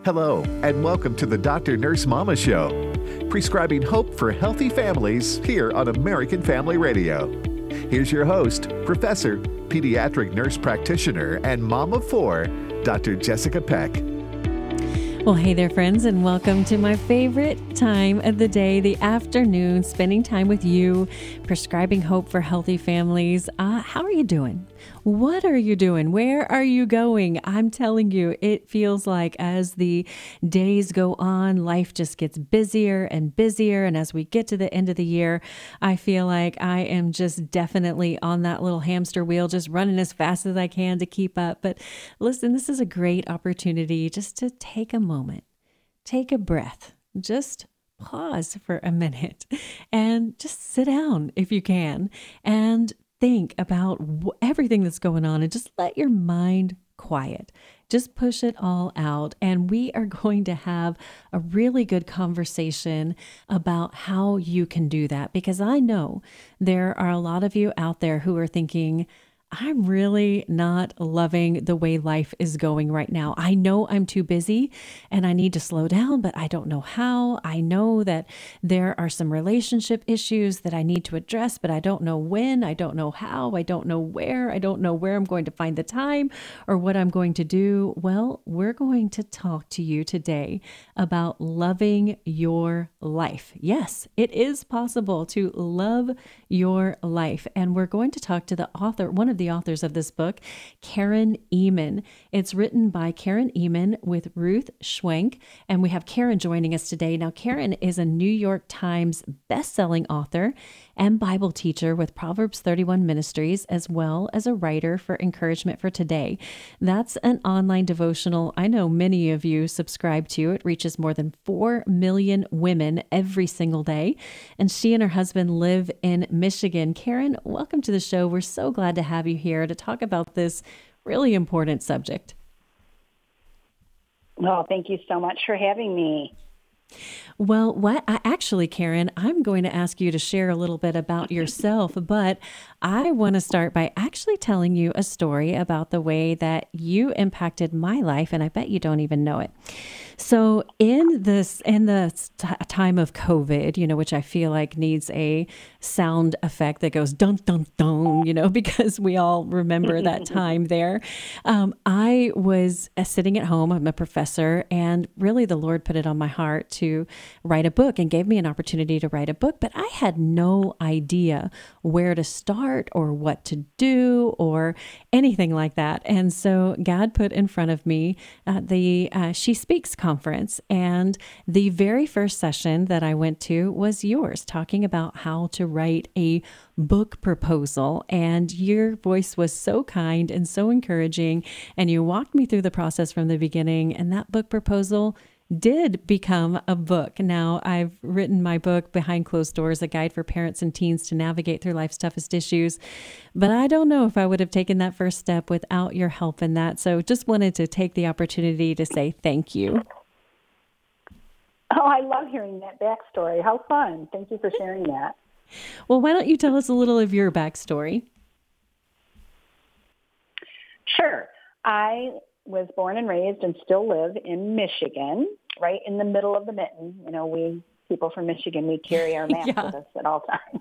Hello, and welcome to the Dr. Nurse Mama Show, prescribing hope for healthy families here on American Family Radio. Here's your host, Professor, Pediatric Nurse Practitioner, and Mom of Four, Dr. Jessica Peck. Well, hey there, friends, and welcome to my favorite time of the day, the afternoon, spending time with you, prescribing hope for healthy families. How are you doing? What are you doing? Where are you going? I'm telling you, it feels like as the days go on, life just gets busier and busier. And as we get to the end of the year, I feel like I am just definitely on that little hamster wheel, just running as fast as I can to keep up. But listen, this is a great opportunity just to take a moment, take a breath, just pause for a minute and just sit down if you can and think about everything that's going on and just let your mind quiet. Just push it all out. And we are going to have a really good conversation about how you can do that, because I know there are a lot of you out there who are thinking, I'm really not loving the way life is going right now. I know I'm too busy and I need to slow down, but I don't know how. I know that there are some relationship issues that I need to address, but I don't know when, I don't know how, I don't know where I'm going to find the time or what I'm going to do. Well, we're going to talk to you today about loving your life. Yes, it is possible to love your life. And we're going to talk to the author, one of the authors of this book, Karen Ehman. It's written by Karen Ehman with Ruth Schwenk, and we have Karen joining us today. Now, Karen is a New York Times best-selling author and Bible teacher with Proverbs 31 Ministries, as well as a writer for Encouragement for Today. That's an online devotional I know many of you subscribe to. It reaches more than 4 million women every single day, and she and her husband live in Michigan. Karen, welcome to the show. We're so glad to have you here to talk about this really important subject. Well, thank you so much for having me. Well, Karen, I'm going to ask you to share a little bit about yourself, but I want to start by actually telling you a story about the way that you impacted my life, and I bet you don't even know it. So in the time of COVID, which I feel like needs a sound effect that goes dun, dun, dun, because we all remember that time there. I was sitting at home. I'm a professor, and really the Lord put it on my heart to write a book and gave me an opportunity to write a book, but I had no idea where to start or what to do or anything like that. And so God put in front of me the She Speaks conference, and the very first session that I went to was yours, talking about how to write a book proposal. And your voice was so kind and so encouraging, and you walked me through the process from the beginning, and that book proposal did become a book. Now, I've written my book, Behind Closed Doors, a guide for parents and teens to navigate through life's toughest issues. But I don't know if I would have taken that first step without your help in that. So just wanted to take the opportunity to say thank you. Oh, I love hearing that backstory. How fun. Thank you for sharing that. Well, why don't you tell us a little of your backstory? Sure. I was born and raised and still live in Michigan, right in the middle of the mitten. We people from Michigan, we carry our maps with us at all times.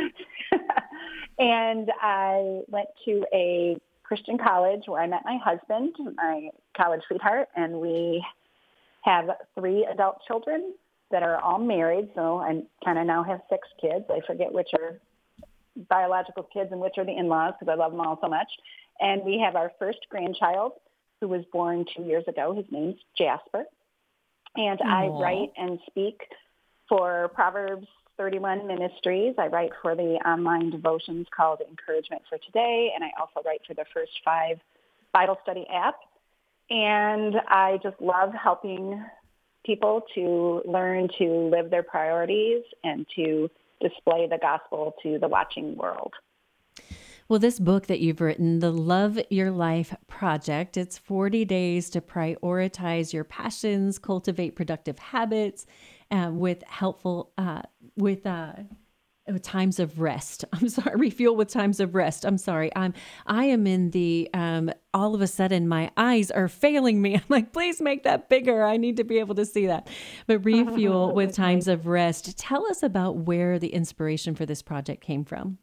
And I went to a Christian college where I met my husband, my college sweetheart, and we have 3 adult children that are all married. So I kind of now have 6 kids. I forget which are biological kids and which are the in-laws because I love them all so much. And we have our first grandchild, who was born 2 years ago. His name's Jasper. And I write and speak for Proverbs 31 Ministries. I write for the online devotions called Encouragement for Today, and I also write for the First 5 Bible Study app. And I just love helping people to learn to live their priorities and to display the gospel to the watching world. Well, this book that you've written, the Love Your Life Project, it's 40 days to prioritize your passions, cultivate productive habits, with helpful, times of rest. I'm sorry, refuel with times of rest. I'm sorry. I am in the, all of a sudden my eyes are failing me. I'm like, please make that bigger. I need to be able to see that. But refuel with times of rest. Tell us about where the inspiration for this project came from.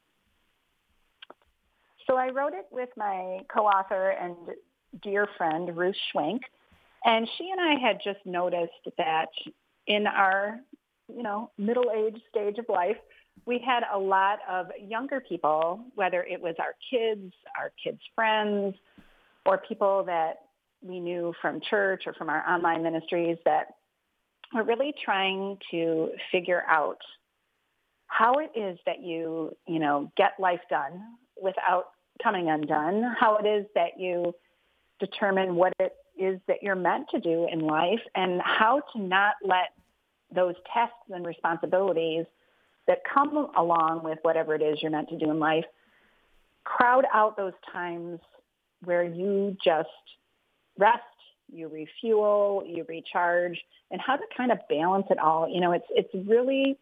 So I wrote it with my co-author and dear friend, Ruth Schwenk. And she and I had just noticed that in our, middle-aged stage of life, we had a lot of younger people, whether it was our kids' friends, or people that we knew from church or from our online ministries, that were really trying to figure out how it is that you get life done without coming undone, how it is that you determine what it is that you're meant to do in life, and how to not let those tests and responsibilities that come along with whatever it is you're meant to do in life crowd out those times where you just rest, you refuel, you recharge, and how to kind of balance it all. It's really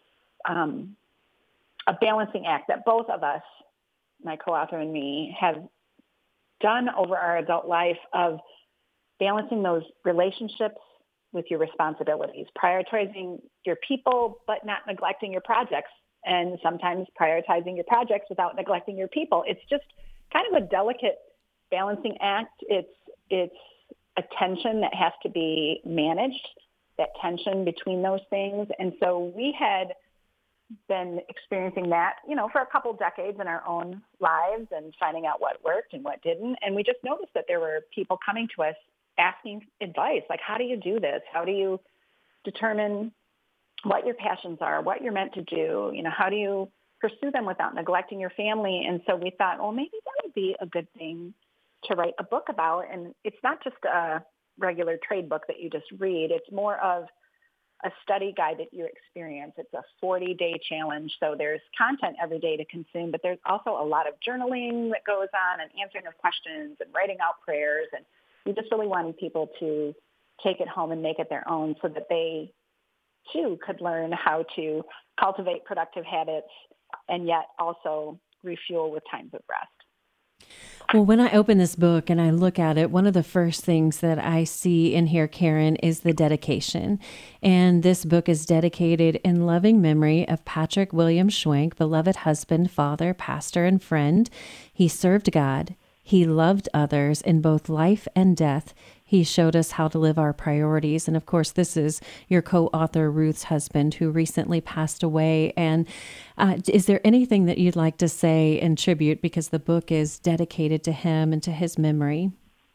a balancing act that both of us, my co-author and me, have done over our adult life, of balancing those relationships with your responsibilities, prioritizing your people, but not neglecting your projects, and sometimes prioritizing your projects without neglecting your people. It's just kind of a delicate balancing act. It's a tension that has to be managed, that tension between those things. And so we had been experiencing that, for a couple decades in our own lives, and finding out what worked and what didn't. And we just noticed that there were people coming to us asking advice, like, how do you do this? How do you determine what your passions are, what you're meant to do? How do you pursue them without neglecting your family? And so we thought, well, maybe that would be a good thing to write a book about. And it's not just a regular trade book that you just read. It's more of a study guide that you experience. It's a 40-day challenge. So there's content every day to consume, but there's also a lot of journaling that goes on, and answering of questions, and writing out prayers. And we just really wanted people to take it home and make it their own, so that they too could learn how to cultivate productive habits and yet also refuel with times of rest. Well, when I open this book and I look at it, one of the first things that I see in here, Karen, is the dedication. And this book is dedicated in loving memory of Patrick William Schwenk, beloved husband, father, pastor, and friend. He served God. He loved others in both life and death. He showed us how to live our priorities. And of course, this is your co-author, Ruth's husband, who recently passed away. And is there anything that you'd like to say in tribute, because the book is dedicated to him and to his memory?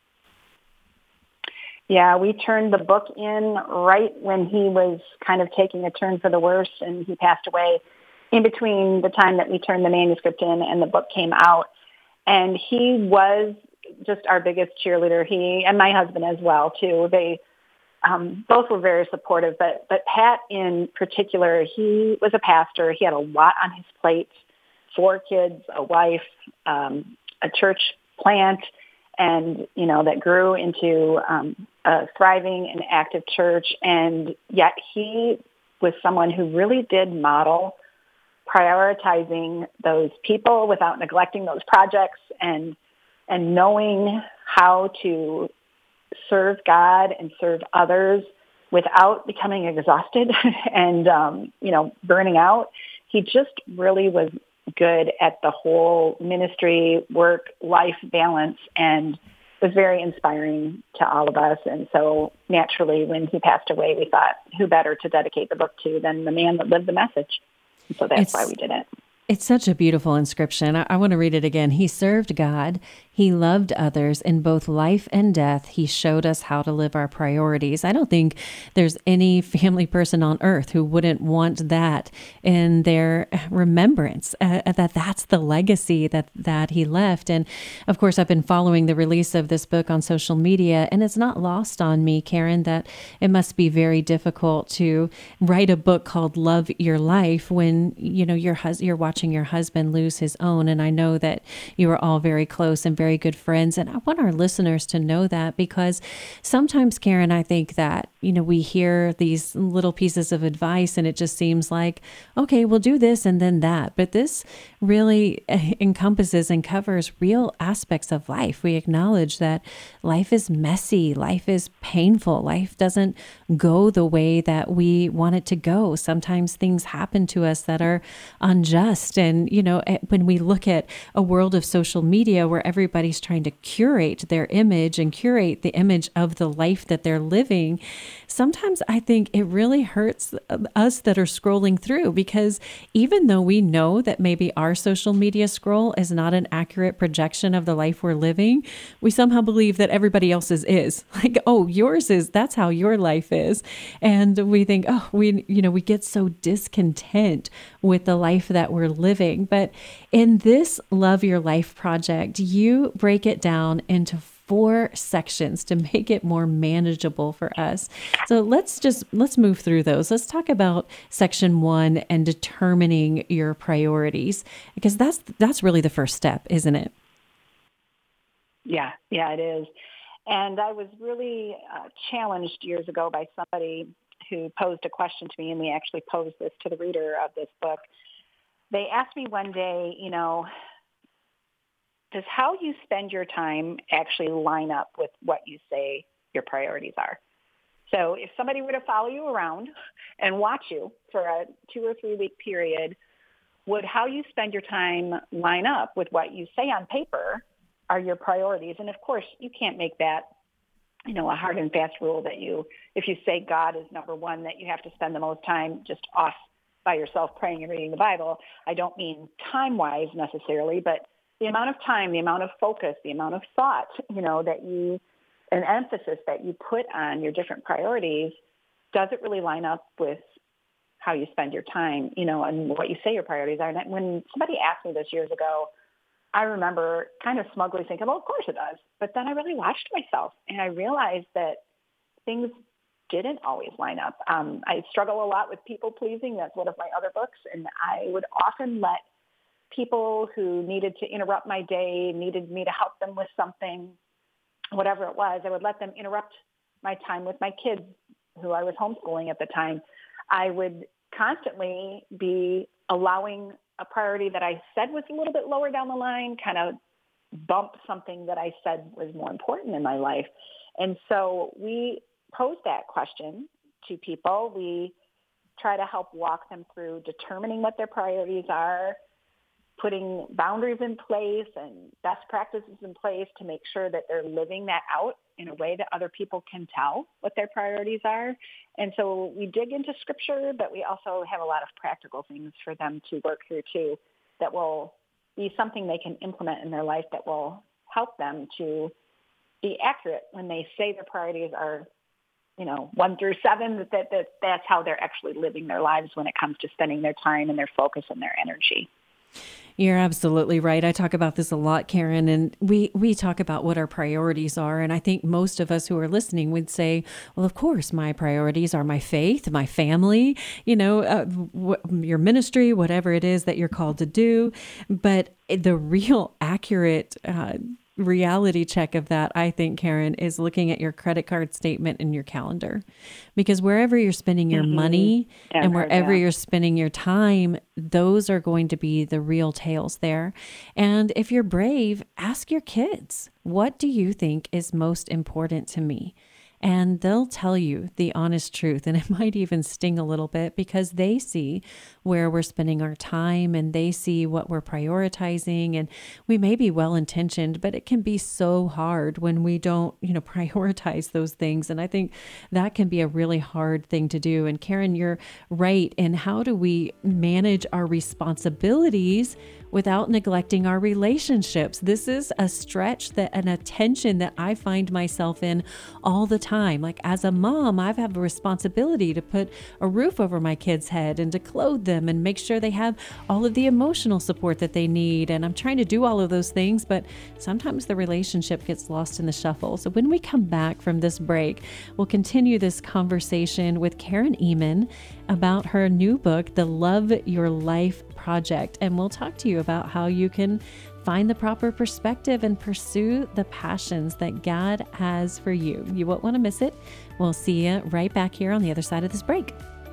Yeah, we turned the book in right when he was kind of taking a turn for the worse, and he passed away in between the time that we turned the manuscript in and the book came out. And he was just our biggest cheerleader. He and my husband as well, too. They both were very supportive, but Pat in particular, he was a pastor. He had a lot on his plate, 4 kids, a wife, a church plant, and, that grew into a thriving and active church. And yet he was someone who really did model prioritizing those people without neglecting those projects, and knowing how to serve God and serve others without becoming exhausted and, burning out. He just really was good at the whole ministry, work, life balance, and was very inspiring to all of us. And so naturally, when he passed away, we thought, who better to dedicate the book to than the man that lived the message? So that's why we did it. It's such a beautiful inscription. I want to read it again. He served God. He loved others in both life and death. He showed us how to live our priorities. I don't think there's any family person on earth who wouldn't want that in their remembrance, that's the legacy that he left. And of course, I've been following the release of this book on social media, and it's not lost on me, Karen, that it must be very difficult to write a book called Love Your Life when, you're watching your husband lose his own. And I know that you were all very close and very very good friends. And I want our listeners to know that, because sometimes, Karen, I think that, we hear these little pieces of advice and it just seems like, okay, we'll do this and then that. But this really encompasses and covers real aspects of life. We acknowledge that life is messy, life is painful, life doesn't go the way that we want it to go. Sometimes things happen to us that are unjust. And, when we look at a world of social media where everybody's trying to curate their image and curate the image of the life that they're living, sometimes I think it really hurts us that are scrolling through, because even though we know that maybe our social media scroll is not an accurate projection of the life we're living, we somehow believe that everybody else's is. Like, oh, yours is, that's how your life is. And we think, we get so discontent with the life that we're living. But in this Love Your Life project, you break it down into 4 sections to make it more manageable for us. So let's move through those. Let's talk about section 1 and determining your priorities, because that's really the first step, isn't it? Yeah, it is. And I was really challenged years ago by somebody who posed a question to me, and we actually posed this to the reader of this book. They asked me one day, does how you spend your time actually line up with what you say your priorities are? So if somebody were to follow you around and watch you for a 2 or 3 week period, would how you spend your time line up with what you say on paper are your priorities? And of course, you can't make that, a hard and fast rule that if you say God is number one, that you have to spend the most time just off by yourself praying and reading the Bible. I don't mean time-wise necessarily, but the amount of time, the amount of focus, the amount of thought, an emphasis that you put on your different priorities, does it really line up with how you spend your time, and what you say your priorities are? And when somebody asked me this years ago, I remember kind of smugly thinking, well, of course it does. But then I really watched myself, and I realized that things didn't always line up. I struggle a lot with people pleasing. That's one of my other books. And I would often let people who needed to interrupt my day, needed me to help them with something, whatever it was, I would let them interrupt my time with my kids, who I was homeschooling at the time. I would constantly be allowing a priority that I said was a little bit lower down the line, kind of bump something that I said was more important in my life. And so we pose that question to people. We try to help walk them through determining what their priorities are, putting boundaries in place and best practices in place to make sure that they're living that out in a way that other people can tell what their priorities are. And so we dig into scripture, but we also have a lot of practical things for them to work through too, that will be something they can implement in their life that will help them to be accurate when they say their priorities are 1 through 7, that's how they're actually living their lives when it comes to spending their time and their focus and their energy. You're absolutely right. I talk about this a lot, Karen, and we talk about what our priorities are. And I think most of us who are listening would say, well, of course, my priorities are my faith, my family, your ministry, whatever it is that you're called to do. But the real accurate reality check of that, I think, Karen, is looking at your credit card statement and your calendar, because wherever you're spending your money and wherever you're spending your time, those are going to be the real tales there. And if you're brave, ask your kids, what do you think is most important to me? And they'll tell you the honest truth. And it might even sting a little bit, because they see where we're spending our time and they see what we're prioritizing. And we may be well-intentioned, but it can be so hard when we don't, prioritize those things. And I think that can be a really hard thing to do. And Karen, you're right. And how do we manage our responsibilities without neglecting our relationships? This is a stretch, an attention that I find myself in all the time. Like, as a mom, I have a responsibility to put a roof over my kids' head and to clothe them and make sure they have all of the emotional support that they need. And I'm trying to do all of those things, but sometimes the relationship gets lost in the shuffle. So when we come back from this break, we'll continue this conversation with Karen Ehman about her new book, The Love Your Life Project. And we'll talk to you about how you can find the proper perspective and pursue the passions that God has for you. You won't want to miss it. We'll see you right back here on the other side of this break.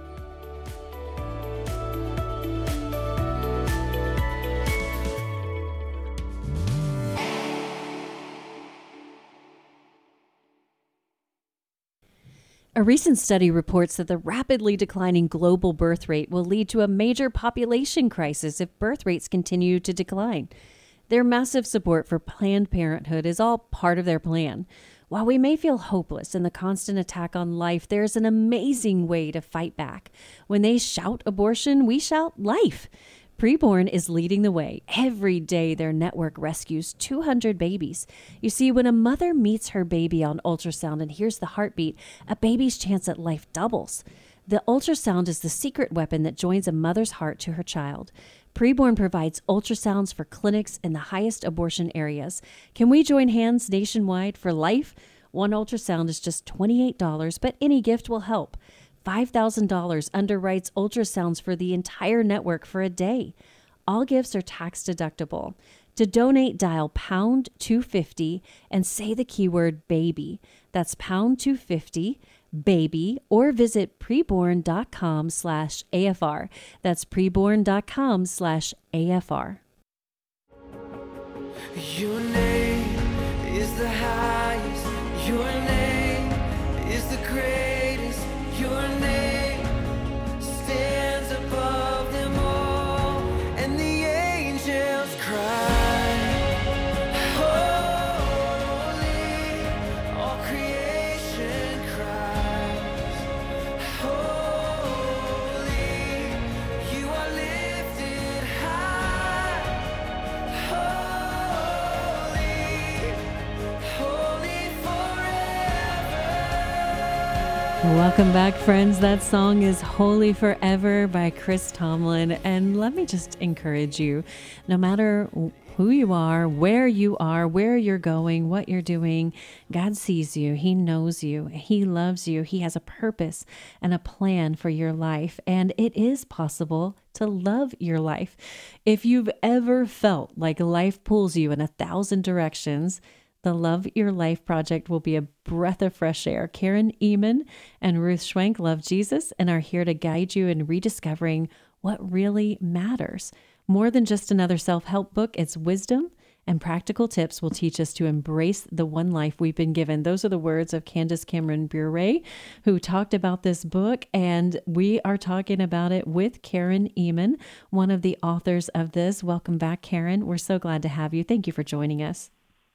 A recent study reports that the rapidly declining global birth rate will lead to a major population crisis if birth rates continue to decline. Their massive support for Planned Parenthood is all part of their plan. While we may feel hopeless in the constant attack on life, there's an amazing way to fight back. When they shout abortion, we shout life. Preborn is leading the way. Every day, their network rescues 200 babies. You see, when a mother meets her baby on ultrasound and hears the heartbeat, a baby's chance at life doubles. The ultrasound is the secret weapon that joins a mother's heart to her child. Preborn provides ultrasounds for clinics in the highest abortion areas. Can we join hands nationwide for life? One ultrasound is just $28, but any gift will help. $5,000 underwrites ultrasounds for the entire network for a day. All gifts are tax deductible. To donate, dial pound 250 and say the keyword baby. That's pound 250 baby, or visit preborn.com/AFR. That's preborn.com/AFR. Your name is the highest. Your name is the greatest. Your name stands above them all, and the angels cry, holy. All creation cries, holy. You are lifted high, holy, holy forever. Welcome back, friends. That song is Holy Forever by Chris Tomlin. And let me just encourage you, no matter who you are, where you're going, what you're doing, God sees you. He knows you. He loves you. He has a purpose and a plan for your life. And it is possible to love your life. If you've ever felt like life pulls you in 1,000 directions, the Love Your Life Project will be a breath of fresh air. Karen Ehman and Ruth Schwenk love Jesus and are here to guide you in rediscovering what really matters. More than just another self-help book, it's wisdom and practical tips will teach us to embrace the one life we've been given. Those are the words of Candace Cameron Bure, who talked about this book, and we are talking about it with Karen Ehman, one of the authors of this. Welcome back, Karen. We're so glad to have you. Thank you for joining us.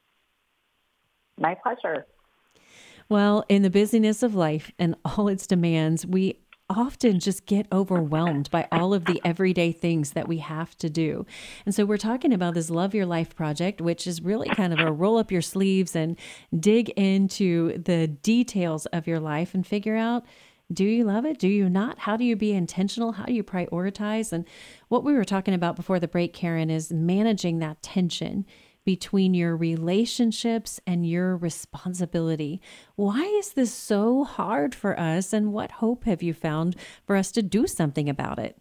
My pleasure. Well, in the busyness of life and all its demands, we often just get overwhelmed by all of the everyday things that we have to do. And so we're talking about this Love Your Life project, which is really kind of a roll up your sleeves and dig into the details of your life and figure out, do you love it? Do you not? How do you be intentional? How do you prioritize? And what we were talking about before the break, Karen, is managing that tension between your relationships and your responsibility. Why is this so hard for us, and what hope have you found for us to do something about it?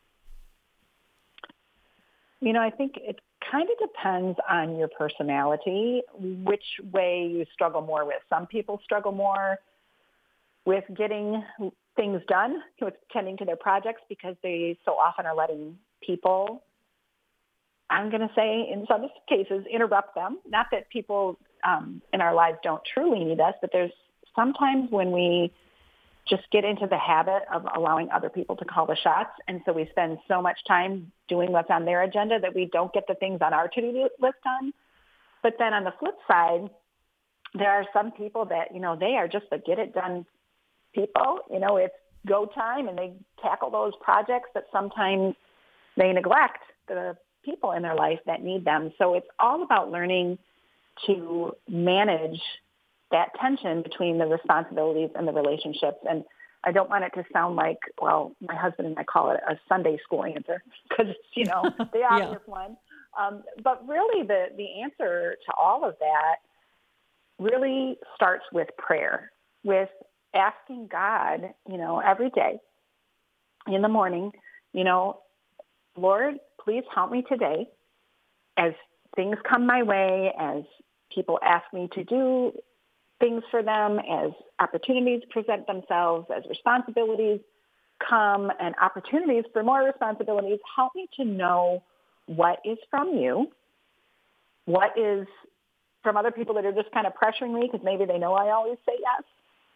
You know, I think it kind of depends on your personality, which way you struggle more with. Some people struggle more with getting things done, with tending to their projects, because they so often are letting people, I'm going to say in some cases, interrupt them. Not that people in our lives don't truly need us, but there's sometimes when we just get into the habit of allowing other people to call the shots. And so we spend so much time doing what's on their agenda that we don't get the things on our to-do list done. But then on the flip side, there are some people that, you know, they are just the get it done people. You know, it's go time, and they tackle those projects that sometimes they neglect the people in their life that need them. So it's all about learning to manage that tension between the responsibilities and the relationships. And I don't want it to sound like, well, my husband and I call it a Sunday school answer, because it's, you know, the obvious one. But really the answer to all of that really starts with prayer, with asking God, you know, every day in the morning, you know, Lord, please help me today as things come my way, as people ask me to do things for them, as opportunities present themselves, as responsibilities come and opportunities for more responsibilities, help me to know what is from you, what is from other people that are just kind of pressuring me because maybe they know I always say yes.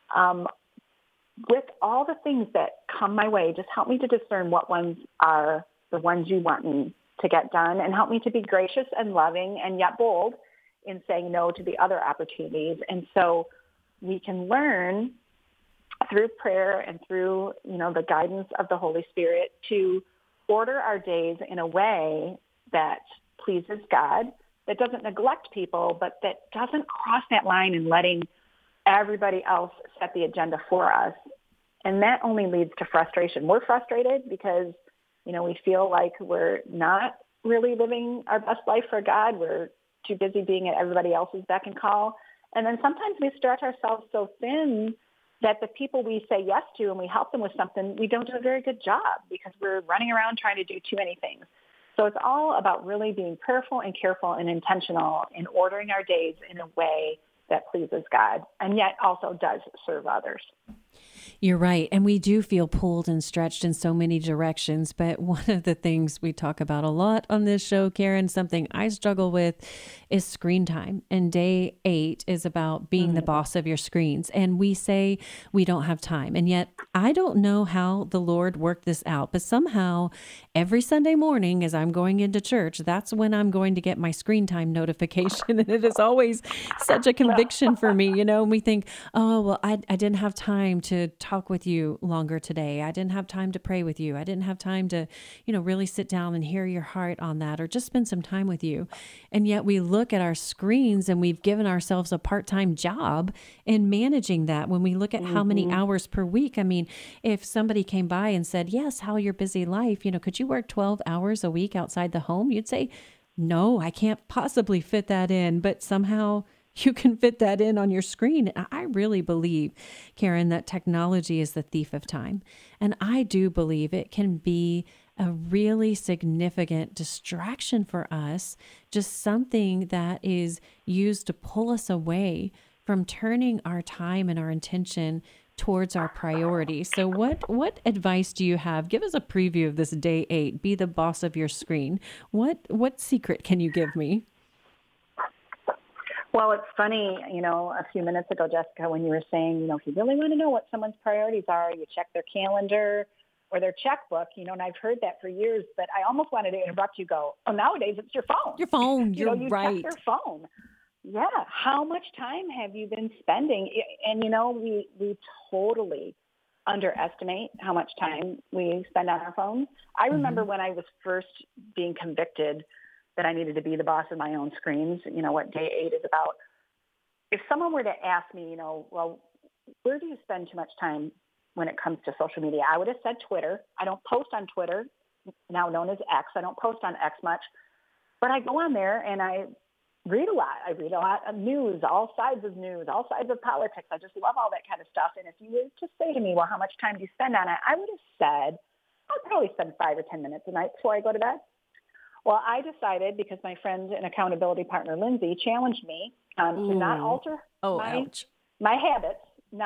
With all the things that come my way, just help me to discern what ones are the ones you want me to get done, and help me to be gracious and loving and yet bold in saying no to the other opportunities. And so we can learn through prayer and through, the guidance of the Holy Spirit to order our days in a way that pleases God, that doesn't neglect people, but that doesn't cross that line in letting everybody else set the agenda for us. And that only leads to frustration. We're frustrated because, we feel like we're not really living our best life for God. We're too busy being at everybody else's beck and call. And then sometimes we stretch ourselves so thin that the people we say yes to and we help them with something, we don't do a very good job because we're running around trying to do too many things. So it's all about really being prayerful and careful and intentional in ordering our days in a way that pleases God and yet also does serve others. You're right. And we do feel pulled and stretched in so many directions. But one of the things we talk about a lot on this show, Karen, something I struggle with is screen time. And day 8 is about being the boss of your screens. And we say we don't have time. And yet I don't know how the Lord worked this out. But somehow every Sunday morning as I'm going into church, that's when I'm going to get my screen time notification. And it is always such a conviction for me, and we think, oh, well, I didn't have time to talk with you longer today. I didn't have time to pray with you. I didn't have time to, really sit down and hear your heart on that or just spend some time with you. And yet we look at our screens and we've given ourselves a part-time job in managing that. When we look at how many hours per week, I mean, if somebody came by and said, yes, how your busy life, could you work 12 hours a week outside the home? You'd say, no, I can't possibly fit that in, but somehow you can fit that in on your screen. I really believe, Karen, that technology is the thief of time. And I do believe it can be a really significant distraction for us, just something that is used to pull us away from turning our time and our intention towards our priorities. So what advice do you have? Give us a preview of this day 8, be the boss of your screen. What secret can you give me? Well, it's funny, a few minutes ago, Jessica, when you were saying, if you really want to know what someone's priorities are, you check their calendar or their checkbook, and I've heard that for years, but I almost wanted to interrupt you, nowadays it's your phone. Your phone, you're you right. Check your phone. Yeah. How much time have you been spending? And, we totally underestimate how much time we spend on our phones. I remember when I was first being convicted that I needed to be the boss of my own screens, what day 8 is about. If someone were to ask me, well, where do you spend too much time when it comes to social media? I would have said Twitter. I don't post on Twitter, now known as X. I don't post on X much, but I go on there and I read a lot. I read a lot of news, all sides of news, all sides of politics. I just love all that kind of stuff. And if you were to say to me, well, how much time do you spend on it? I would have said, I'd probably spend 5 or 10 minutes a night before I go to bed. Well, I decided, because my friend and accountability partner, Lindsay, challenged me to not alter my habits,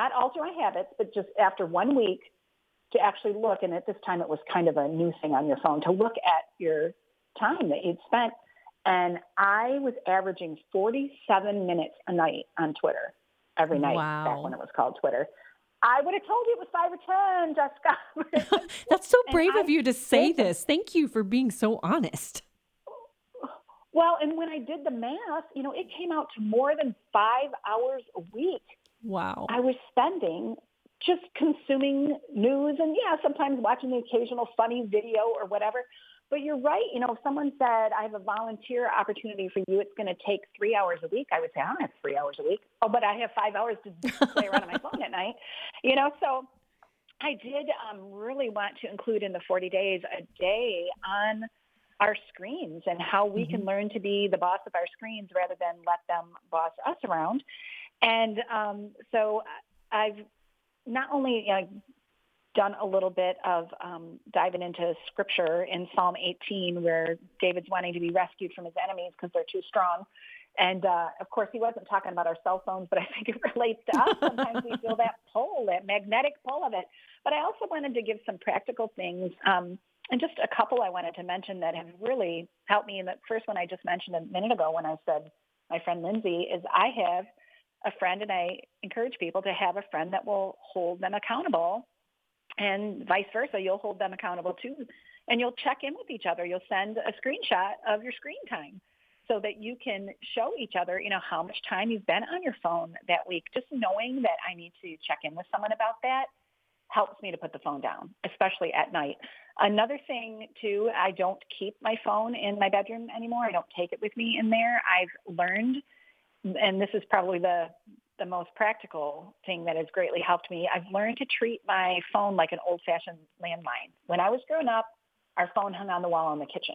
but just after 1 week to actually look. And at this time, it was kind of a new thing on your phone, to look at your time that you'd spent. And I was averaging 47 minutes a night on Twitter every night back when it was called Twitter. I would have told you it was 5 or 10, Jessica. That's so brave of you to say this. Thank you for being so honest. Well, and when I did the math, it came out to more than 5 hours a week. Wow. I was spending just consuming news and, sometimes watching the occasional funny video or whatever. But you're right. If someone said, I have a volunteer opportunity for you, it's going to take 3 hours a week, I would say, I don't have 3 hours a week. Oh, but I have 5 hours to play around on my phone at night. So I did really want to include in the 40 days a day on our screens and how we can learn to be the boss of our screens rather than let them boss us around. And so I've not only done a little bit of diving into scripture in Psalm 18, where David's wanting to be rescued from his enemies because they're too strong. And of course, he wasn't talking about our cell phones, but I think it relates to us. Sometimes we feel that pull, that magnetic pull of it. But I also wanted to give some practical things, and just a couple I wanted to mention that have really helped me. And the first one I just mentioned a minute ago when I said my friend Lindsay is I have a friend, and I encourage people to have a friend that will hold them accountable, and vice versa. You'll hold them accountable too, and you'll check in with each other. You'll send a screenshot of your screen time so that you can show each other, how much time you've been on your phone that week. Just knowing that I need to check in with someone about that helps me to put the phone down, especially at night. Another thing, too, I don't keep my phone in my bedroom anymore. I don't take it with me in there. I've learned, and this is probably the most practical thing that has greatly helped me, I've learned to treat my phone like an old-fashioned landline. When I was growing up, our phone hung on the wall in the kitchen,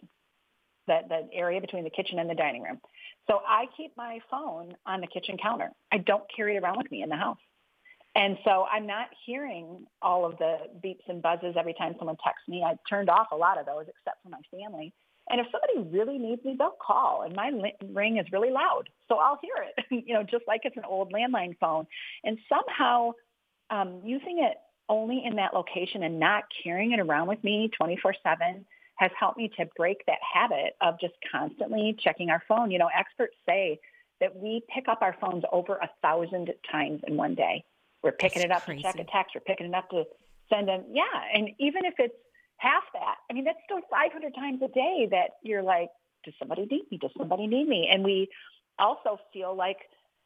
the area between the kitchen and the dining room. So I keep my phone on the kitchen counter. I don't carry it around with me in the house. And so I'm not hearing all of the beeps and buzzes every time someone texts me. I've turned off a lot of those except for my family. And if somebody really needs me, they'll call. And my ring is really loud, so I'll hear it, just like it's an old landline phone. And somehow using it only in that location and not carrying it around with me 24/7 has helped me to break that habit of just constantly checking our phone. Experts say that we pick up our phones over 1,000 times in one day. We're picking it up to check a text. We're picking it up to send them. Yeah. And even if it's half that, that's still 500 times a day that you're like, does somebody need me? Does somebody need me? And we also feel like,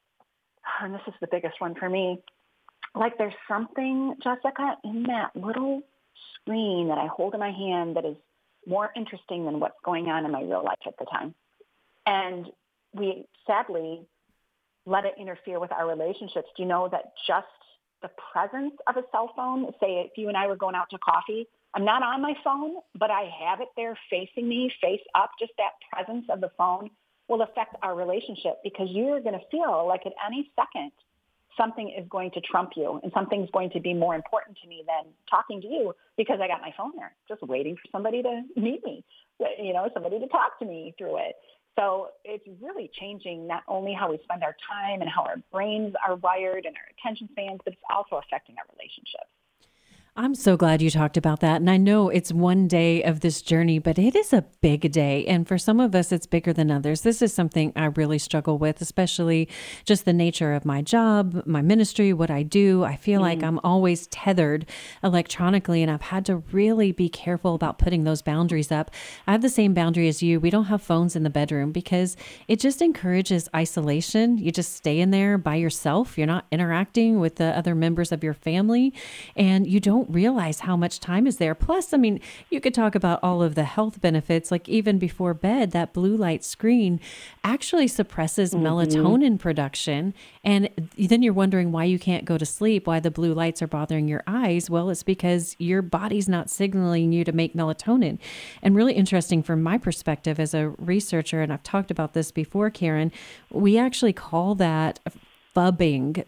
and this is the biggest one for me, like there's something, Jessica, in that little screen that I hold in my hand that is more interesting than what's going on in my real life at the time. And we sadly let it interfere with our relationships. Do you know that just the presence of a cell phone, say if you and I were going out to coffee, I'm not on my phone, but I have it there facing me, face up, just that presence of the phone will affect our relationship because you're going to feel like at any second something is going to trump you and something's going to be more important to me than talking to you because I got my phone there, just waiting for somebody to meet me, somebody to talk to me through it. So it's really changing not only how we spend our time and how our brains are wired and our attention spans, but it's also affecting our relationships. I'm so glad you talked about that. And I know it's one day of this journey, but it is a big day. And for some of us, it's bigger than others. This is something I really struggle with, especially just the nature of my job, my ministry, what I do. I feel like I'm always tethered electronically, and I've had to really be careful about putting those boundaries up. I have the same boundary as you. We don't have phones in the bedroom because it just encourages isolation. You just stay in there by yourself. You're not interacting with the other members of your family, and you don't realize how much time is there. Plus, you could talk about all of the health benefits, like even before bed, that blue light screen actually suppresses melatonin production. And then you're wondering why you can't go to sleep, why the blue lights are bothering your eyes. Well, it's because your body's not signaling you to make melatonin. And really interesting from my perspective as a researcher, and I've talked about this before, Karen, we actually call that phubbing,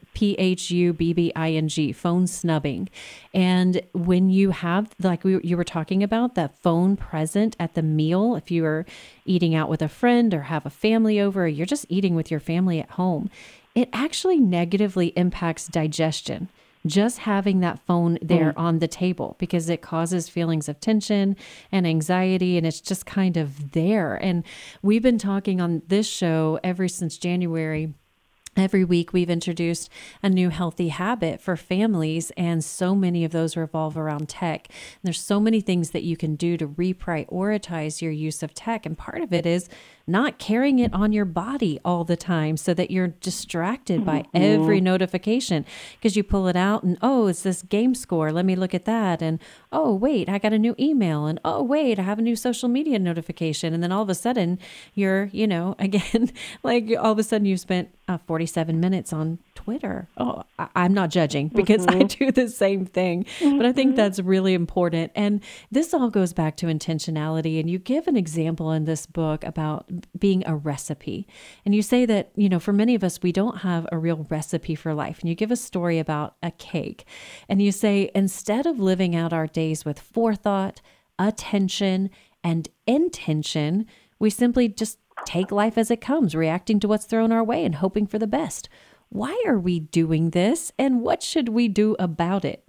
Phubbing, phone snubbing. And when you have, like you were talking about, that phone present at the meal, if you are eating out with a friend or have a family over, or you're just eating with your family at home, it actually negatively impacts digestion. Just having that phone there on the table, because it causes feelings of tension and anxiety, and it's just kind of there. And we've been talking on this show ever since January. Every week we've introduced a new healthy habit for families, and so many of those revolve around tech. And there's so many things that you can do to reprioritize your use of tech. And part of it is not carrying it on your body all the time so that you're distracted by every notification, because you pull it out and, oh, it's this game score. Let me look at that. And, oh, wait, I got a new email. And, oh, wait, I have a new social media notification. And then all of a sudden you're, again, like all of a sudden you've spent 47 minutes on Twitter. Oh, I'm not judging because I do the same thing, but I think that's really important. And this all goes back to intentionality. And you give an example in this book about being a recipe. And you say that, for many of us, we don't have a real recipe for life. And you give a story about a cake. And you say, instead of living out our days with forethought, attention, and intention, we simply just take life as it comes, reacting to what's thrown our way and hoping for the best. Why are we doing this, and what should we do about it?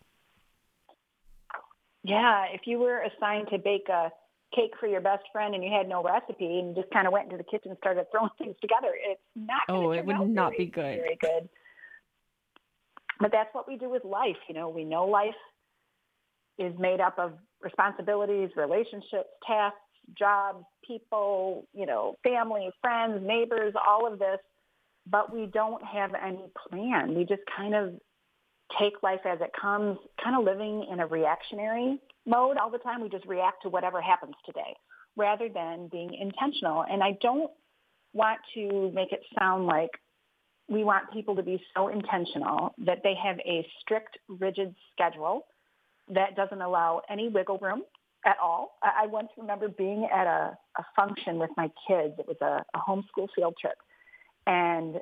Yeah, if you were assigned to bake a cake for your best friend and you had no recipe and you just kind of went into the kitchen and started throwing things together, it's not going to it would not be good. Very good. But that's what we do with life. We know life is made up of responsibilities, relationships, tasks, jobs, people, family, friends, neighbors, all of this, but we don't have any plan. We just kind of take life as it comes, kind of living in a reactionary mode all the time. We just react to whatever happens today rather than being intentional. And I don't want to make it sound like we want people to be so intentional that they have a strict, rigid schedule that doesn't allow any wiggle room at all. I once remember being at a function with my kids. It was a homeschool field trip. And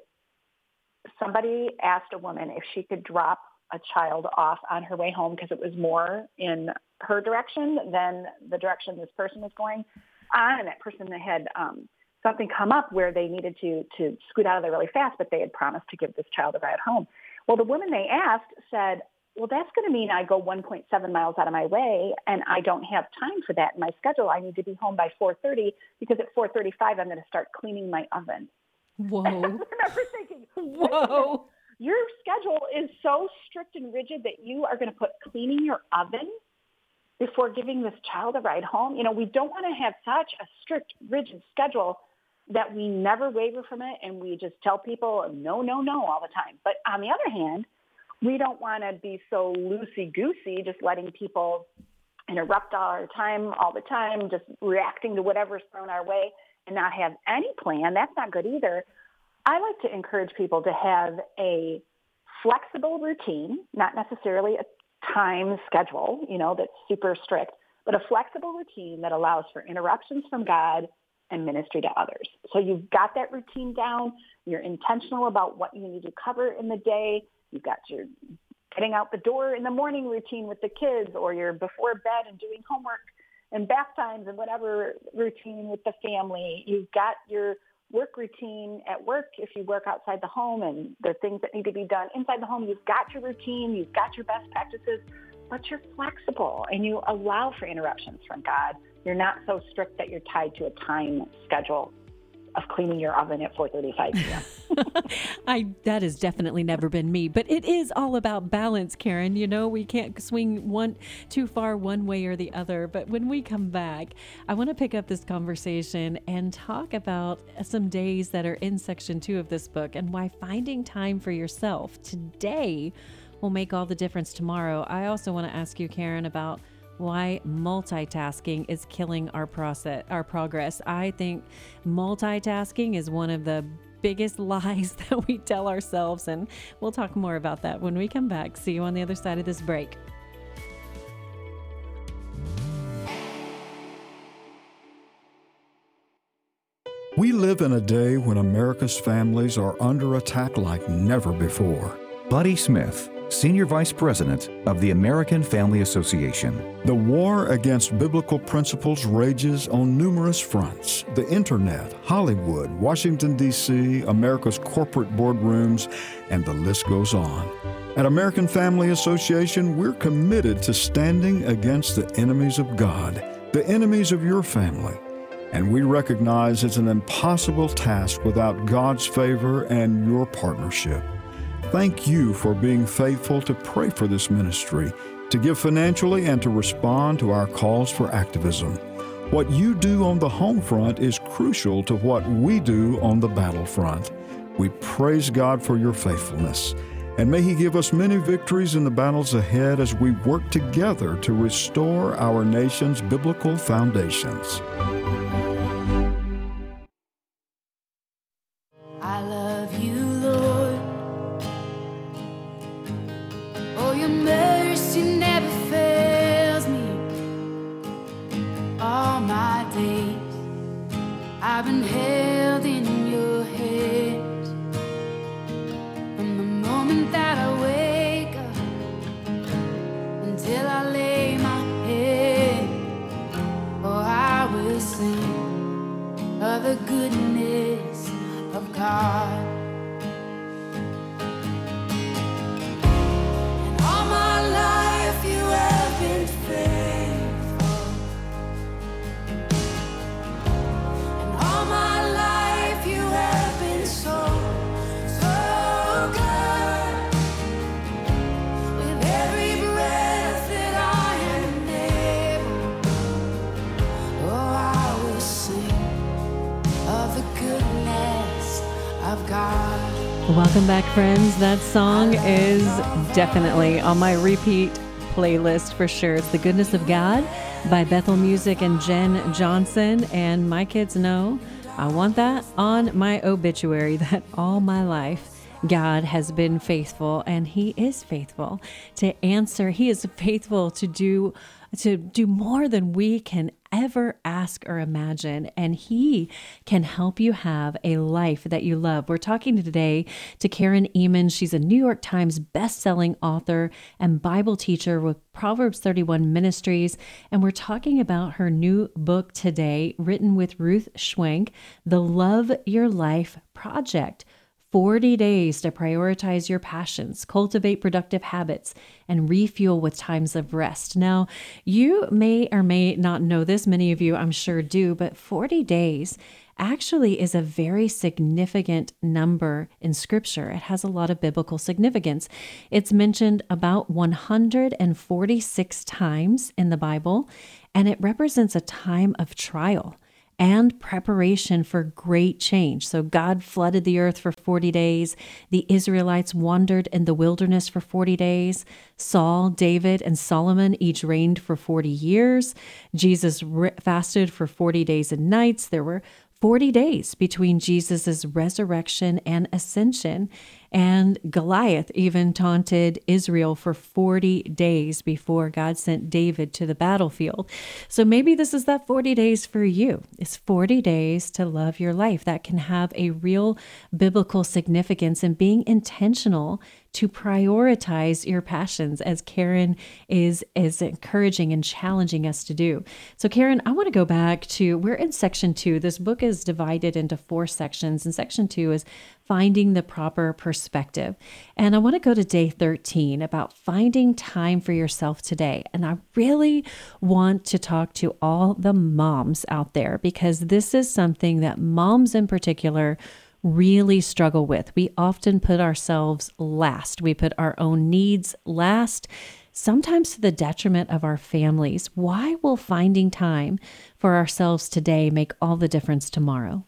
somebody asked a woman if she could drop a child off on her way home because it was more in her direction than the direction this person was going on. And that person had something come up where they needed to scoot out of there really fast, but they had promised to give this child a ride home. Well, the woman they asked said, well, that's going to mean I go 1.7 miles out of my way, and I don't have time for that in my schedule. I need to be home by 4:30 because at 4:35 I'm going to start cleaning my oven. Whoa. I remember thinking, whoa, your schedule is so strict and rigid that you are going to put cleaning your oven before giving this child a ride home. We don't want to have such a strict, rigid schedule that we never waver from it, and we just tell people no all the time. But on the other hand, we don't want to be so loosey-goosey, just letting people interrupt our time all the time, just reacting to whatever's thrown our way and not have any plan. That's not good either. I like to encourage people to have a flexible routine, not necessarily a time schedule, that's super strict, but a flexible routine that allows for interruptions from God and ministry to others. So you've got that routine down. You're intentional about what you need to cover in the day. You've got your getting out the door in the morning routine with the kids, or you're before bed and doing homework and bath times and whatever routine with the family. You've got your work routine at work if you work outside the home and the things that need to be done inside the home. You've got your routine. You've got your best practices, but you're flexible and you allow for interruptions from God. You're not so strict that you're tied to a time schedule of cleaning your oven at 4:35 p.m. That has definitely never been me, but it is all about balance, Karen. We can't swing too far one way or the other. But when we come back, I want to pick up this conversation and talk about some days that are in section 2 of this book and why finding time for yourself today will make all the difference tomorrow. I also want to ask you, Karen, about why multitasking is killing our progress. I think multitasking is one of the biggest lies that we tell ourselves, and we'll talk more about that when we come back. See you on the other side of this break. We live in a day when America's families are under attack like never before. Buddy Smith, Senior Vice President of the American Family Association. The war against biblical principles rages on numerous fronts. The internet, Hollywood, Washington, D.C., America's corporate boardrooms, and the list goes on. At American Family Association, we're committed to standing against the enemies of God, the enemies of your family. And we recognize it's an impossible task without God's favor and your partnership. Thank you for being faithful to pray for this ministry, to give financially, and to respond to our calls for activism. What you do on the home front is crucial to what we do on the battlefront. We praise God for your faithfulness, and may He give us many victories in the battles ahead as we work together to restore our nation's biblical foundations. I love you, Lord, grace, you never fails me. All my days I've been held in your hands. From the moment that I wake up until I lay my head, oh, I will sing of the goodness of God. And all my life you have been faithful. And all my life you have been so, so good. With every breath that I am able, oh, I will sing of the goodness of God. Welcome back, friends. That song is definitely on my repeat playlist for sure. It's The Goodness of God by Bethel Music and Jen Johnson. And my kids know I want that on my obituary, that all my life God has been faithful, and He is faithful to answer. He is faithful to do more than we can ever ask or imagine, and He can help you have a life that you love. We're talking today to Karen Ehman. She's a New York Times best-selling author and Bible teacher with Proverbs 31 Ministries, and we're talking about her new book today, written with Ruth Schwenk, The Love Your Life Project. 40 days to prioritize your passions, cultivate productive habits, and refuel with times of rest. Now, you may or may not know this. Many of you, I'm sure, do, but 40 days actually is a very significant number in Scripture. It has a lot of biblical significance. It's mentioned about 146 times in the Bible, and it represents a time of trial and preparation for great change. So God flooded the earth for 40 days. The Israelites wandered in the wilderness for 40 days. Saul, David, and Solomon each reigned for 40 years. Jesus fasted for 40 days and nights. There were 40 days between Jesus' resurrection and ascension. And Goliath even taunted Israel for 40 days before God sent David to the battlefield. So maybe this is that 40 days for you. It's 40 days to love your life. That can have a real biblical significance in being intentional to prioritize your passions, as Karen is encouraging and challenging us to do. So Karen, I want to go back to, we're in section 2. This book is divided into 4 sections, and section 2 is finding the proper perspective. And I want to go to day 13 about finding time for yourself today. And I really want to talk to all the moms out there, because this is something that moms in particular really struggle with. We often put ourselves last. We put our own needs last, sometimes to the detriment of our families. Why will finding time for ourselves today make all the difference tomorrow?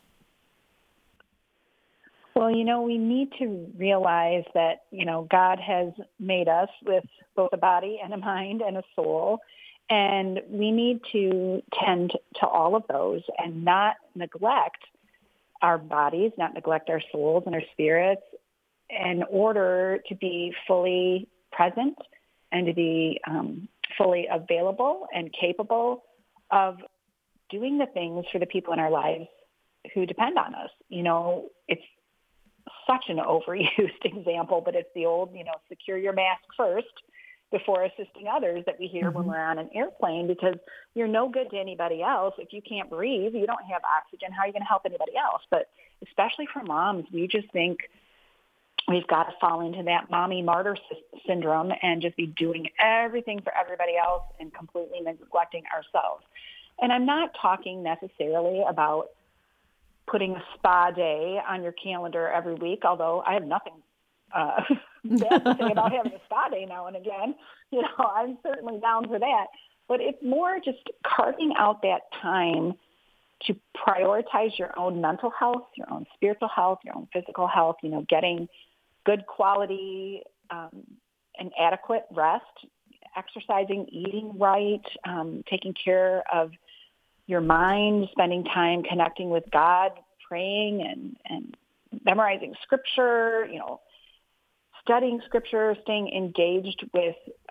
Well, we need to realize that, God has made us with both a body and a mind and a soul, and we need to tend to all of those and not neglect our bodies, not neglect our souls and our spirits, in order to be fully present and to be fully available and capable of doing the things for the people in our lives who depend on us. It's such an overused example, but it's the old, secure your mask first before assisting others that we hear when we're on an airplane, because you're no good to anybody else. If you can't breathe, you don't have oxygen, how are you going to help anybody else? But especially for moms, we just think we've got to fall into that mommy martyr syndrome and just be doing everything for everybody else and completely neglecting ourselves. And I'm not talking necessarily about putting a spa day on your calendar every week, although I have nothing bad to say about having a spa day now and again. I'm certainly down for that. But it's more just carving out that time to prioritize your own mental health, your own spiritual health, your own physical health, getting good quality and adequate rest, exercising, eating right, taking care of your mind, spending time connecting with God, praying and memorizing scripture, studying scripture, staying engaged with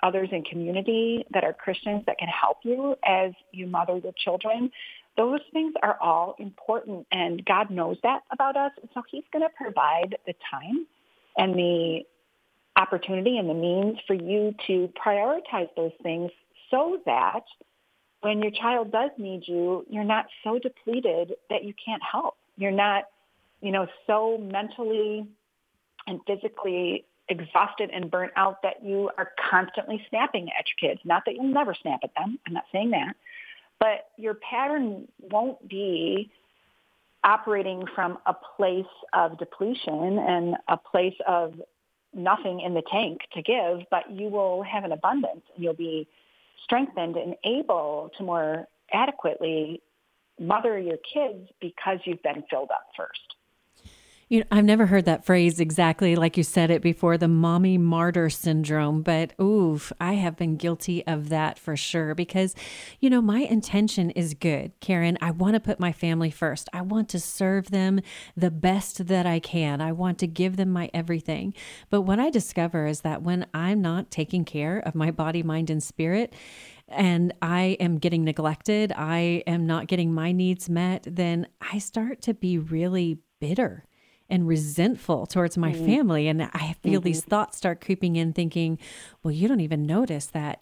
others in community that are Christians that can help you as you mother your children. Those things are all important, and God knows that about us. And so he's going to provide the time and the opportunity and the means for you to prioritize those things so that when your child does need you, you're not so depleted that you can't help. You're not, so mentally and physically exhausted and burnt out that you are constantly snapping at your kids. Not that you'll never snap at them. I'm not saying that. But your pattern won't be operating from a place of depletion and a place of nothing in the tank to give, but you will have an abundance, and you'll be strengthened and able to more adequately mother your kids because you've been filled up first. I've never heard that phrase exactly like you said it before, the mommy martyr syndrome, but oof, I have been guilty of that for sure because, my intention is good, Karen. I want to put my family first. I want to serve them the best that I can. I want to give them my everything. But what I discover is that when I'm not taking care of my body, mind, and spirit, and I am getting neglected, I am not getting my needs met, then I start to be really bitter and resentful towards my family. And I feel these thoughts start creeping in thinking, well, you don't even notice that,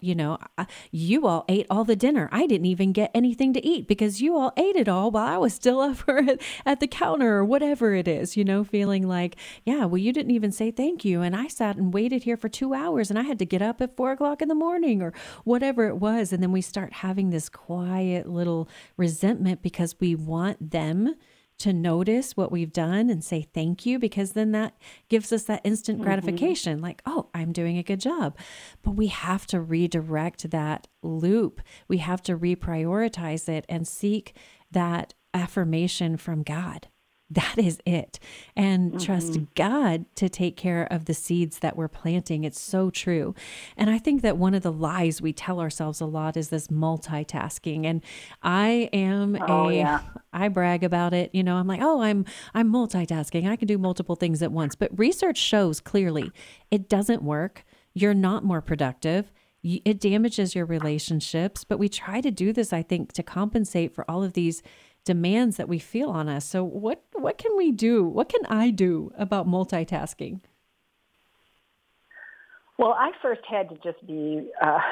you all ate all the dinner. I didn't even get anything to eat because you all ate it all while I was still over at the counter or whatever it is, feeling like, yeah, well, you didn't even say thank you. And I sat and waited here for 2 hours and I had to get up at 4:00 in the morning or whatever it was. And then we start having this quiet little resentment because we want them to notice what we've done and say thank you, because then that gives us that instant gratification, like, oh, I'm doing a good job. But we have to redirect that loop. We have to reprioritize it and seek that affirmation from God. That is it. And trust God to take care of the seeds that we're planting. It's so true. And I think that one of the lies we tell ourselves a lot is this multitasking. And I am I brag about it. I'm like, oh, I'm multitasking. I can do multiple things at once. But research shows clearly it doesn't work. You're not more productive. It damages your relationships. But we try to do this, I think, to compensate for all of these demands that we feel on us. So what can we do? What can I do about multitasking? Well, I first had to just be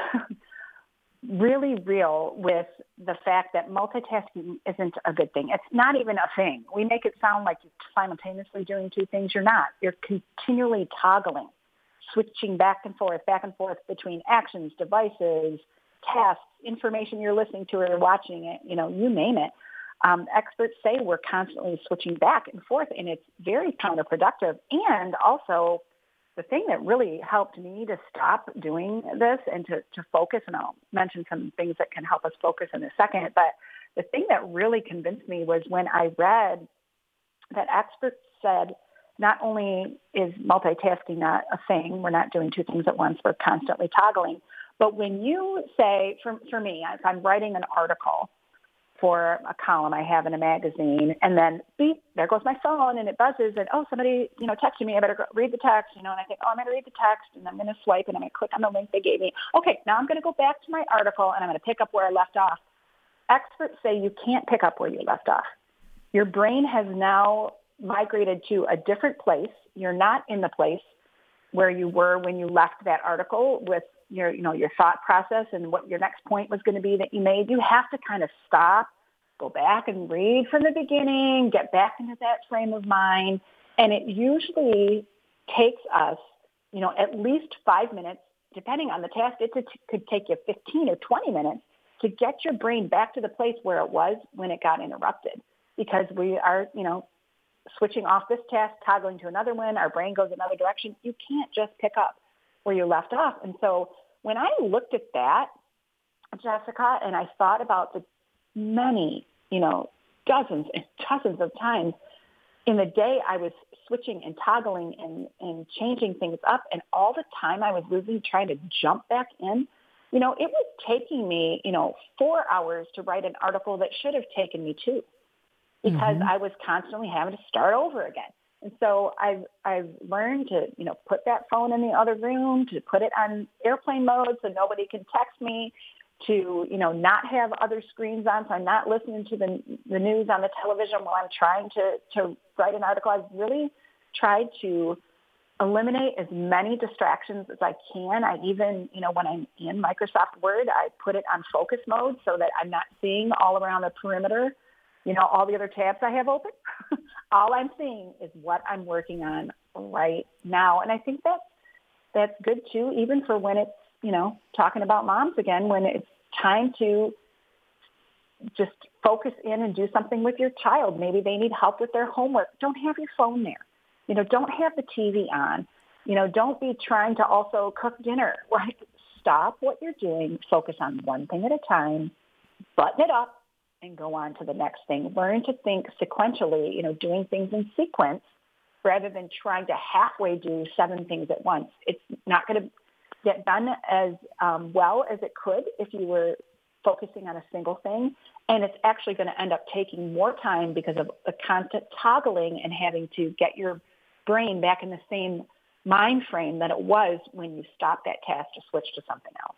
really real with the fact that multitasking isn't a good thing. It's not even a thing. We make it sound like you're simultaneously doing two things. You're not. You're continually toggling, switching back and forth between actions, devices, tasks, information you're listening to or watching it, you name it. Experts say we're constantly switching back and forth, and it's very counterproductive. And also, the thing that really helped me to stop doing this and to focus, and I'll mention some things that can help us focus in a second, but the thing that really convinced me was when I read that experts said not only is multitasking not a thing, we're not doing two things at once, we're constantly toggling, but when you say, for me, if I'm writing an article for a column I have in a magazine, and then beep, there goes my phone, and it buzzes, and somebody, texted me, I better go read the text, and I think, I'm going to read the text, and I'm going to swipe, and I'm going to click on the link they gave me. Okay, now I'm going to go back to my article, and I'm going to pick up where I left off. Experts say you can't pick up where you left off. Your brain has now migrated to a different place. You're not in the place where you were when you left that article with your thought process and what your next point was going to be that you made. You have to kind of stop, go back and read from the beginning, get back into that frame of mind. And it usually takes us, at least 5 minutes, depending on the task. It could take you 15 or 20 minutes to get your brain back to the place where it was when it got interrupted, because we are, switching off this task, toggling to another one. Our brain goes another direction. You can't just pick up where you left off. And so when I looked at that, Jessica, and I thought about the many, dozens and dozens of times in the day I was switching and toggling and changing things up, and all the time I was losing trying to jump back in, it was taking me, 4 hours to write an article that should have taken me 2, because I was constantly having to start over again. And so I've learned to, put that phone in the other room, to put it on airplane mode so nobody can text me, to, not have other screens on, so I'm not listening to the news on the television while I'm trying to write an article. I've really tried to eliminate as many distractions as I can. I even, when I'm in Microsoft Word, I put it on focus mode so that I'm not seeing all around the perimeter, all the other tabs I have open. All I'm seeing is what I'm working on right now. And I think that's good too, even for when it's, talking about moms again, when it's time to just focus in and do something with your child. Maybe they need help with their homework. Don't have your phone there. Don't have the TV on. Don't be trying to also cook dinner. Right? Stop what you're doing. Focus on one thing at a time. Button it up and go on to the next thing. Learn to think sequentially, doing things in sequence rather than trying to halfway do 7 things at once. It's not going to get done as well as it could if you were focusing on a single thing. And it's actually going to end up taking more time because of the constant toggling and having to get your brain back in the same mind frame that it was when you stopped that task to switch to something else.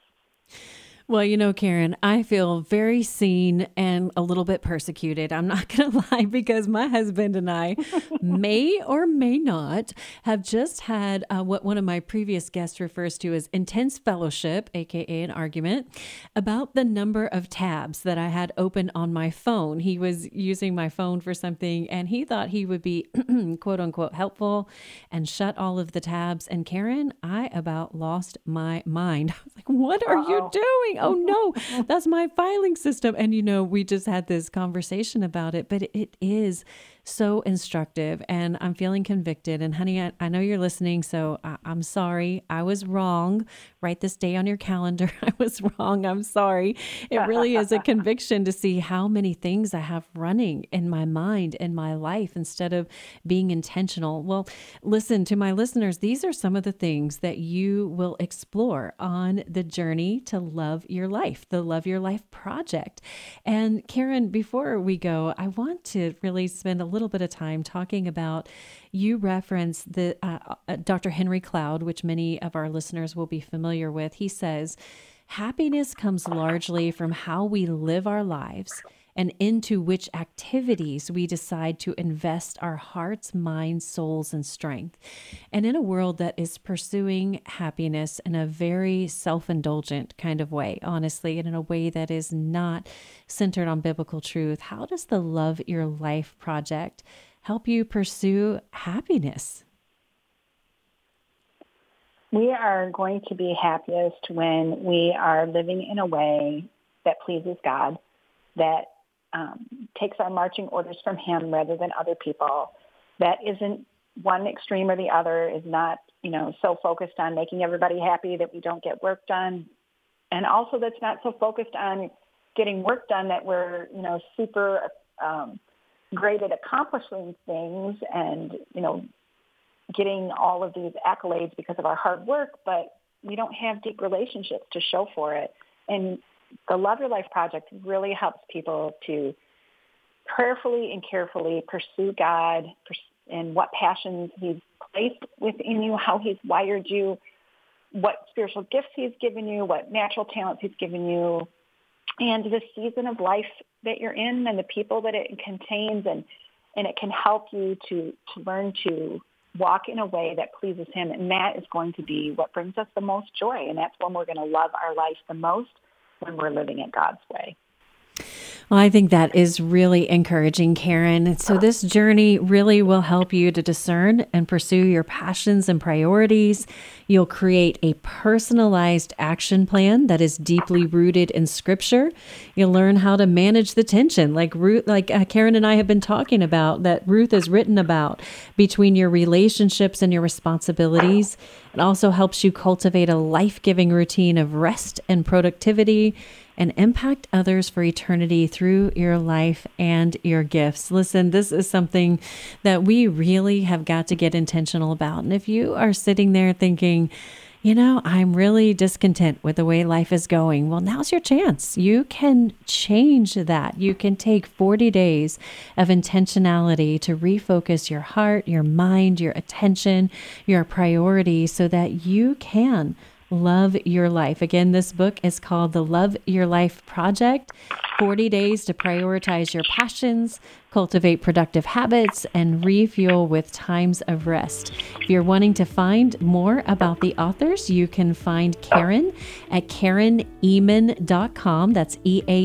Well, Karen, I feel very seen and a little bit persecuted. I'm not going to lie, because my husband and I may or may not have just had what one of my previous guests refers to as intense fellowship, aka an argument, about the number of tabs that I had open on my phone. He was using my phone for something and he thought he would be quote unquote helpful and shut all of the tabs. And Karen, I about lost my mind. I was like, what are you doing? Oh no, that's my filing system. And we just had this conversation about it, but it is so instructive and I'm feeling convicted. And honey, I know you're listening, so I'm sorry. I was wrong. Write this day on your calendar. I was wrong. I'm sorry. It really is a conviction to see how many things I have running in my mind and my life instead of being intentional. Well, listen to my listeners. These are some of the things that you will explore on the journey to love your life, the Love Your Life Project. And Karen, before we go, I want to really spend a little bit of time talking about, you referenced the Dr. Henry Cloud, which many of our listeners will be familiar with. He says, happiness comes largely from how we live our lives and into which activities we decide to invest our hearts, minds, souls, and strength. And in a world that is pursuing happiness in a very self-indulgent kind of way, honestly, and in a way that is not centered on biblical truth, how does the Love Your Life Project help you pursue happiness? We are going to be happiest when we are living in a way that pleases God, that takes our marching orders from Him rather than other people, that isn't one extreme or the other, is not, so focused on making everybody happy that we don't get work done. And also that's not so focused on getting work done that we're, super great at accomplishing things and, getting all of these accolades because of our hard work, but we don't have deep relationships to show for it. And the Love Your Life Project really helps people to prayerfully and carefully pursue God and what passions He's placed within you, how He's wired you, what spiritual gifts He's given you, what natural talents He's given you, and the season of life that you're in and the people that it contains. And it can help you to learn to walk in a way that pleases Him. And that is going to be what brings us the most joy. And that's when we're going to love our life the most, when we're living it God's way. Well, I think that is really encouraging, Karen. So this journey really will help you to discern and pursue your passions and priorities. You'll create a personalized action plan that is deeply rooted in Scripture. You'll learn how to manage the tension, like Karen and I have been talking about, that Ruth has written about, between your relationships and your responsibilities. It also helps you cultivate a life-giving routine of rest and productivity, and impact others for eternity through your life and your gifts. Listen, this is something that we really have got to get intentional about. And if you are sitting there thinking, I'm really discontent with the way life is going. Well, now's your chance. You can change that. You can take 40 days of intentionality to refocus your heart, your mind, your attention, your priorities so that you can love your life. Again, this book is called The Love Your Life Project, 40 Days to Prioritize Your Passions, Cultivate Productive Habits, and Refuel with Times of Rest. If you're wanting to find more about the authors, you can find Karen at KarenEhman.com. That's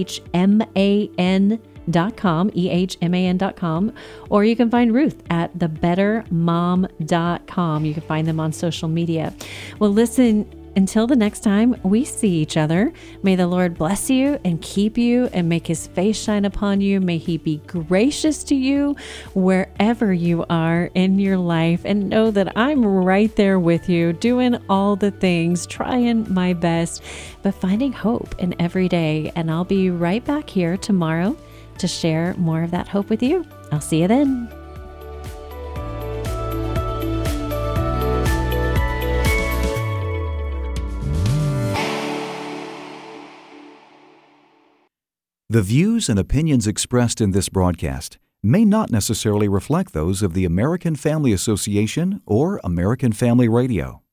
EHMAN.com, EHMAN.com, or you can find Ruth at thebettermom.com. You can find them on social media. Well, listen, until the next time we see each other, may the Lord bless you and keep you and make his face shine upon you. May he be gracious to you wherever you are in your life, and know that I'm right there with you, doing all the things, trying my best, but finding hope in every day. And I'll be right back here tomorrow to share more of that hope with you. I'll see you then. The views and opinions expressed in this broadcast may not necessarily reflect those of the American Family Association or American Family Radio.